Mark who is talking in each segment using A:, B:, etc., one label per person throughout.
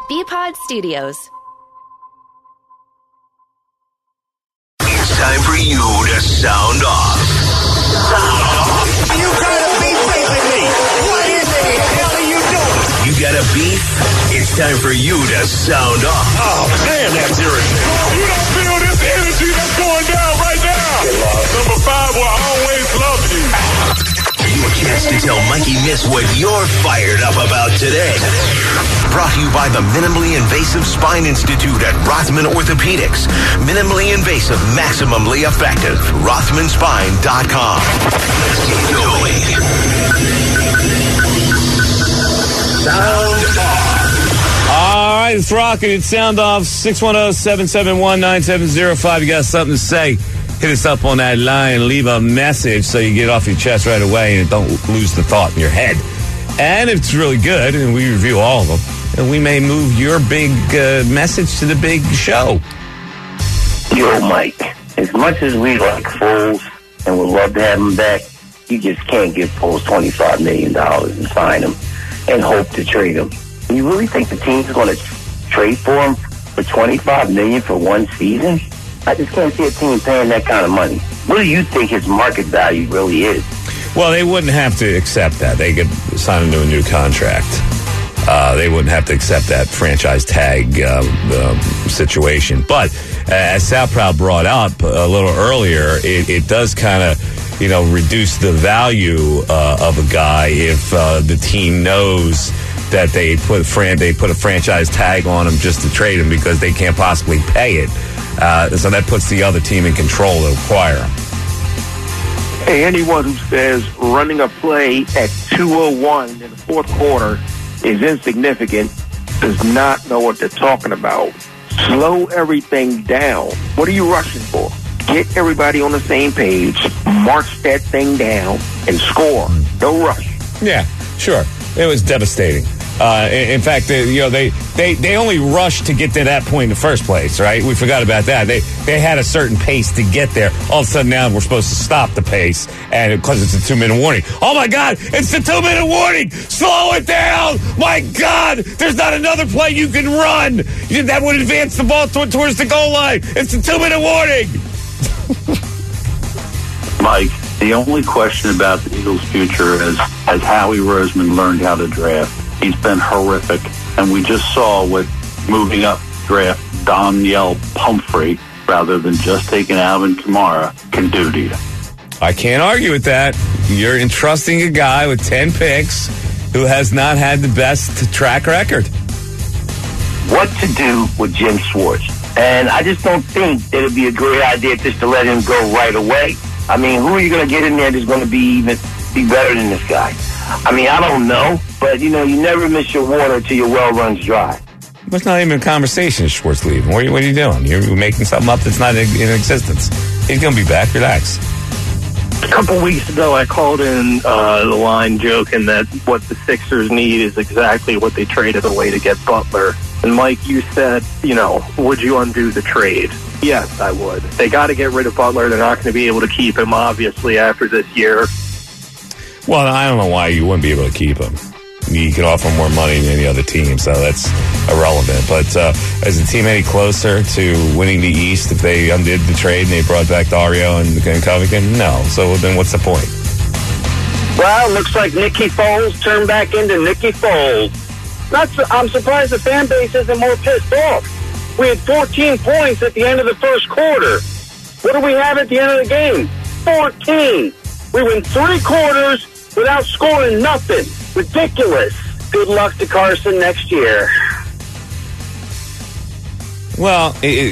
A: BPod Studios.
B: It's time for you to sound off.
C: You gotta be facing me. What in the hell are you doing?
B: You got a beef? It's time for you to sound off.
C: Oh, man, that's irritating.
D: You don't feel this energy that's going down right now. Number 5 will always love you.
B: Your chance to tell Mikey Miss what you're fired up about today. Brought to you by the Minimally Invasive Spine Institute at Rothman Orthopedics. Minimally invasive, maximally effective. RothmanSpine.com. Let's get going. Sound off.
E: All right, it's rocking. It's Sound Off. 610-771-9705. You got something to say? Hit us up on that line, leave a message so you get off your chest right away and don't lose the thought in your head. And if it's really good, and we review all of them, and we may move your big message to the big show.
F: Yo, Mike, as much as we like Foles and would love to have him back, you just can't give Foles $25 million and sign him and hope to trade him. You really think the team's going to trade for him for $25 million for one season? I just can't see a team paying that kind of money. What do you think his market value really is?
E: Well, they wouldn't have to accept that. They could sign him to a new contract. They wouldn't have to accept that franchise tag situation. But as Sal Proud brought up a little earlier, it does kind of, reduce the value of a guy if the team knows that they put a franchise tag on him just to trade him because they can't possibly pay it. So that puts the other team in control to acquire him.
G: Hey, anyone who says running a play at 2:01 in the fourth quarter is insignificant does not know what they're talking about. Slow everything down. What are you rushing for? Get everybody on the same page, march that thing down, and score. No rush.
E: Yeah, sure. It was devastating. In fact, they only rushed to get to that point in the first place, right? We forgot about that. They had a certain pace to get there. All of a sudden now we're supposed to stop the pace and because it's a 2-minute warning. Oh my God, it's the 2-minute warning. Slow it down. My God, there's not another play you can run. That would advance the ball towards the goal line. It's a 2-minute warning.
H: Mike, the only question about the Eagles' future is has Howie Roseman learned how to draft? He's been horrific, and we just saw what moving up draft Danielle Pumphrey rather than just taking Alvin Kamara can do to you.
E: I can't argue with that. You're entrusting a guy with 10 picks who has not had the best track record.
F: What to do with Jim Schwartz? And I just don't think that it'd be a great idea just to let him go right away. I mean, who are you going to get in there that's going to be better than this guy? I mean, I don't know, but, you never miss your water till your well runs dry.
E: It's not even a conversation, Schwartz leaving. What are you doing? You're making something up that's not in existence. He's going to be back. Relax.
G: A couple weeks ago, I called in the line joking that what the Sixers need is exactly what they traded away to get Butler. And, Mike, you said, would you undo the trade? Yes, I would. They got to get rid of Butler. They're not going to be able to keep him, obviously, after this year.
E: Well, I don't know why you wouldn't be able to keep him. You can offer more money than any other team, so that's irrelevant. But is the team any closer to winning the East if they undid the trade and they brought back Dario and Covington? No. So then what's the point?
F: Well, looks like Nicky Foles turned back into Nicky Foles. I'm surprised the fan base isn't more pissed off. We had 14 points at the end of the first quarter. What do we have at the end of the game? 14. We went 3 quarters without scoring nothing. Ridiculous. Good luck to Carson next year.
E: Well,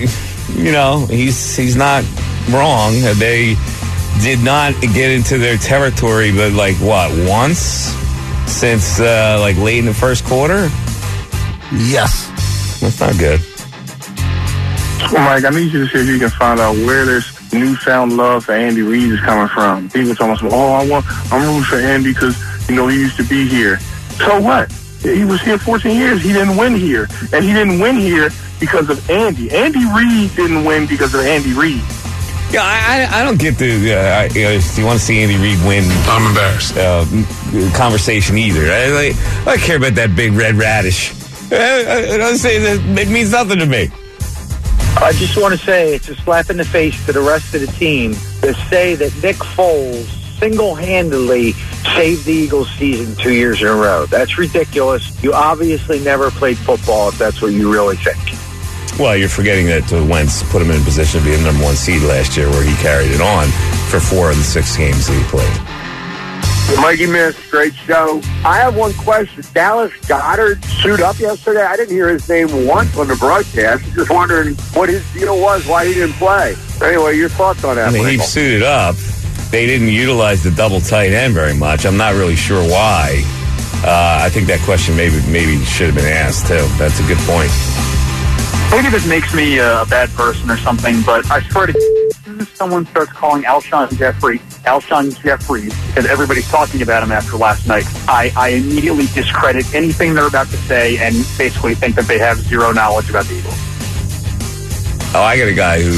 E: he's not wrong. They did not get into their territory, but once since late in the first quarter?
I: Yes.
E: That's not good.
G: Well, Mike, I need you to see if you can find out where this newfound love for Andy Reid is coming from. People talking about, I'm rooting for Andy because, he used to be here. So what? He was here 14 years. He didn't win here. And he didn't win here because of Andy. Andy Reid didn't win because of Andy Reid.
E: Yeah, I don't get the, if you want to see Andy Reid win,
D: I'm embarrassed.
E: Conversation either. I don't care about that big red radish. It means nothing to me.
F: I just want to say it's a slap in the face to the rest of the team to say that Nick Foles single-handedly saved the Eagles season 2 years in a row. That's ridiculous. You obviously never played football if that's what you really think.
E: Well, you're forgetting that Wentz put him in a position to be the number 1 seed last year, where he carried it on for 4 of the 6 games that he played.
G: Mikey Miss, great show. I have one question. Dallas Goedert suited up yesterday. I didn't hear his name once on the broadcast. Just wondering what his deal was, why he didn't play. Anyway, your thoughts on that?
E: I mean, he suited up. They didn't utilize the double tight end very much. I'm not really sure why. I think that question maybe should have been asked, too. That's a good point.
A: Maybe this makes me a bad person or something, but I swear to as soon as someone starts calling Alshon Jeffries, because everybody's talking about him after last night, I immediately discredit anything they're about to say and basically think that they have zero knowledge about the Eagles.
E: Oh, I got a guy who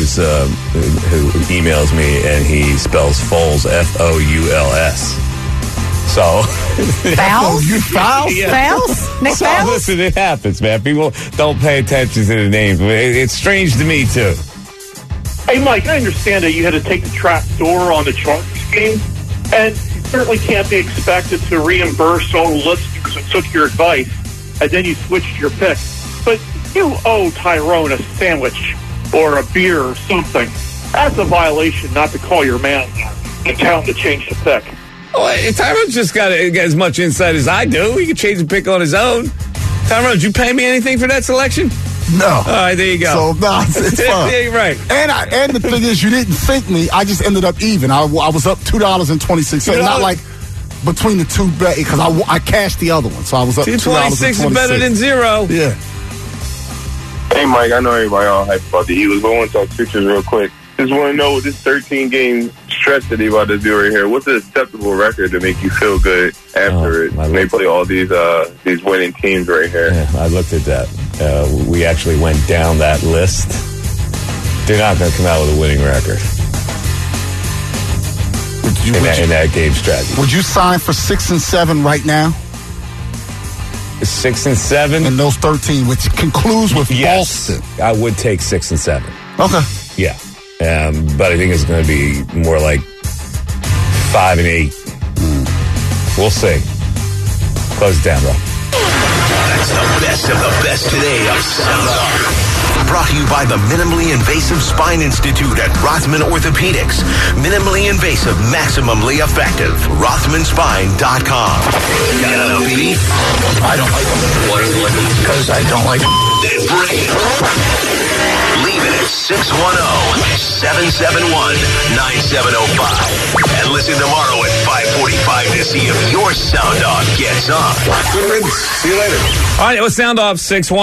E: emails me, and he spells Foles, Fouls. So
I: Fouls? You Fouls?
E: Yeah.
I: Fouls?
E: Nick Fouls? Listen, it happens, man. People don't pay attention to the names. It's strange to me, too.
J: Hey, Mike, I understand that you had to take the trap door on the Chargers game, and you certainly can't be expected to reimburse all the listeners who took your advice, and then you switched your pick. But you owe Tyrone a sandwich or a beer or something. That's a violation not to call your man and tell him to change the pick.
E: Oh, Tyrone's just got as much insight as I do. He can change the pick on his own. Tyrone, did you pay me anything for that selection?
I: No.
E: All right, there you go.
I: So, no, it's fun.
E: Yeah, you're right.
I: And the thing is, you didn't think me. I just ended up even. I was up $2.26. Not like between the two bet, because I cashed the other one. So I was up $2.26.
E: Is better than zero.
I: Yeah.
K: Hey, Mike, I know everybody all hyped about the Eagles, but I want to talk Sixers real quick. Just want to know, with this 13-game stretch that they about to do right here, what's an acceptable record to make you feel good after it? They play all these winning teams right here.
E: Yeah, I looked at that. We actually went down that list. They're not going to come out with a winning record in that game strategy.
I: Would you sign for 6 and 7 right now?
E: 6 and 7
I: in those 13, which concludes with Boston.
E: I would take 6 and 7.
I: Okay.
E: Yeah. But I think it's going to be more like 5 and 8. We'll see. Close it down, bro.
B: That's the best of the best today of Sound Off. Brought to you by the Minimally Invasive Spine Institute at Rothman Orthopedics. Minimally invasive, maximally effective. RothmanSpine.com. Got a beef?
C: I don't like them. What is it? Because I don't like them.
B: Then bring it. Leave it at 610-771-9705. And listen tomorrow at 5:45 to see if your Sound Off gets on.
E: See you later. All right, it was Sound Off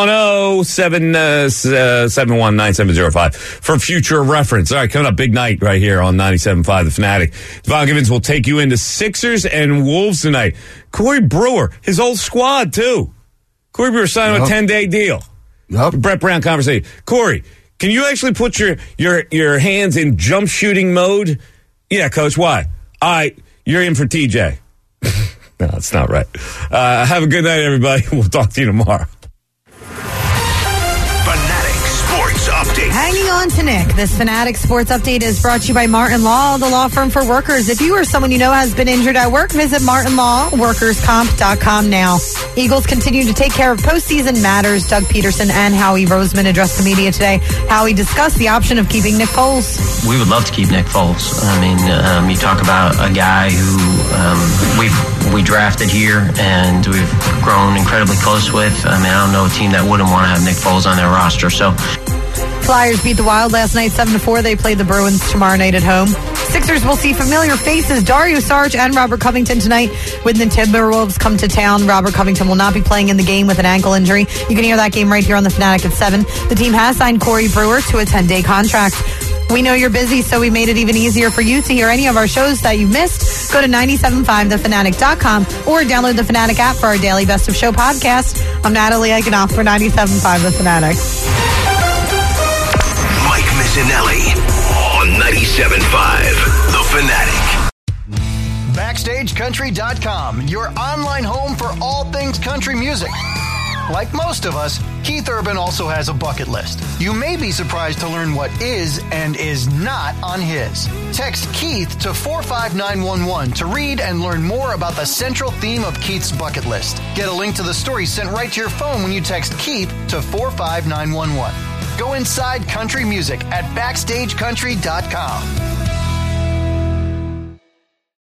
E: 610-771-9705 for future reference. All right, coming up, big night right here on 97.5 The Fanatic. Devon Givens will take you into Sixers and Wolves tonight. Corey Brewer, his old squad, too. Corey Brewer signed a 10-day deal.
I: Yep.
E: Brett Brown conversation. Corey, can you actually put your hands in jump shooting mode? Yeah, Coach, why? All right, you're in for TJ. No, it's not right. Have a good night, everybody. We'll talk to you tomorrow.
B: Fanatic Sports Update.
L: Hanging on to Nick. This Fanatic Sports Update is brought to you by Martin Law, the law firm for workers. If you or someone you know has been injured at work, visit martinlawworkerscomp.com now. Eagles continue to take care of postseason matters. Doug Peterson and Howie Roseman addressed the media today. Howie discussed the option of keeping Nick Foles.
M: We would love to keep Nick Foles. I mean, you talk about a guy who we drafted here and we've grown incredibly close with. I mean, I don't know a team that wouldn't want to have Nick Foles on their roster. So,
L: Flyers beat the Wild last night 7-4. They play the Bruins tomorrow night at home. Sixers will see familiar faces Dario Saric and Robert Covington tonight when the Timberwolves come to town. Robert Covington will not be playing in the game with an ankle injury. You can hear that game right here on the Fanatic at 7. The team has signed Corey Brewer to a 10-day contract. We know you're busy, so we made it even easier for you to hear any of our shows that you missed. Go to 975thefanatic.com or download the Fanatic app for our daily Best of Show podcast. I'm Natalie Eikenoff for 97.5 The Fanatic.
B: Mike Missinelli on 97.5 The Fanatic.
N: BackstageCountry.com, your online home for all things country music. Like most of us, Keith Urban also has a bucket list. You may be surprised to learn what is and is not on his. Text Keith to 45911 to read and learn more about the central theme of Keith's bucket list. Get a link to the story sent right to your phone when you text Keith to 45911. Go inside country music at BackstageCountry.com.